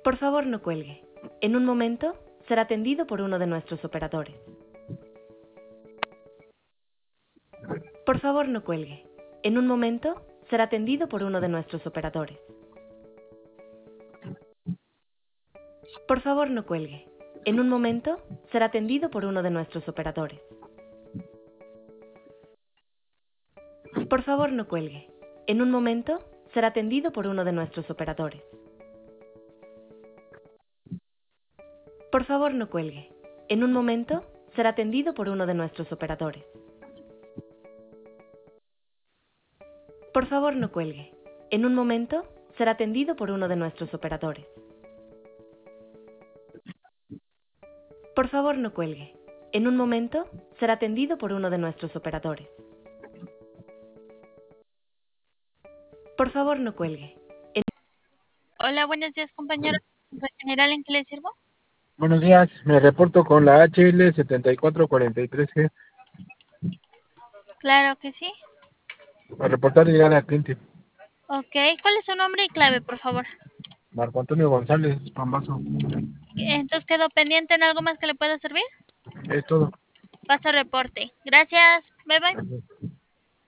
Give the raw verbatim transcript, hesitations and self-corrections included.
Por favor, no cuelgue. En un momento será atendido por uno de nuestros operadores. Por favor, no cuelgue. En un momento será atendido por uno de nuestros operadores. Por favor, no cuelgue. En un momento será atendido por uno de nuestros operadores. Por favor, no cuelgue. En un momento será atendido por uno de nuestros operadores. Por favor, no cuelgue. En un momento será atendido por uno de nuestros operadores. Por favor, no cuelgue. En un momento será atendido por uno de nuestros operadores. Por favor, no cuelgue. En un momento será atendido por uno de nuestros operadores. Por favor, no cuelgue. En- Hola, buenos días, compañero. General, ¿en qué le sirvo? Buenos días, me reporto con la H L setenta y cuatro cuarenta y tres G Claro que sí. para reportar llegar al cliente. Ok, ¿cuál es su nombre y clave, por favor? Marco Antonio González Pambazo. Entonces, ¿quedó pendiente en algo más que le pueda servir? Es todo. Paso reporte. Gracias. Bye bye. Gracias.